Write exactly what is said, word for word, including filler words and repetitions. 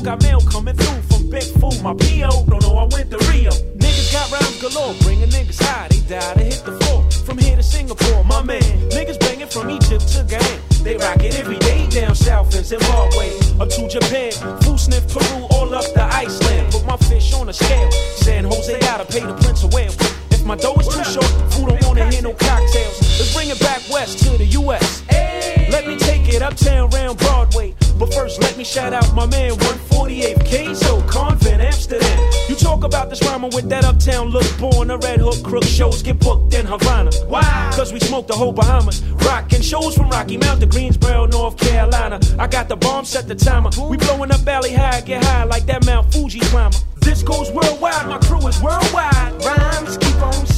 got mail coming through from Big Fool. My P O don't know I went to Rio. Niggas got rhymes galore, bringing niggas high. They die to hit the floor. From here to Singapore, my man. Niggas banging from Egypt to Ghana. They rock it every day down south in Zimbabwe. Up to Japan, food sniff Peru, all up to Iceland. Put my fish on a scale. San Jose gotta pay the Prince of Wales. If my dough is too short, food don't wanna hear no cocktails. Let's bring it back west to the U S Let me take it uptown round Broadway. But first, let me shout out my man, one forty-eight K, so Convent, Amsterdam. You talk about this rhymer with that uptown look. Born a Red Hook crook, shows get booked in Havana. Why? Cause we smoked the whole Bahamas. Rockin' shows from Rocky Mount to Greensboro, North Carolina. I got the bomb, set the timer. We blowing up Valley High, get high like that Mount Fuji climber. This goes worldwide, my crew is worldwide. Rhymes keep on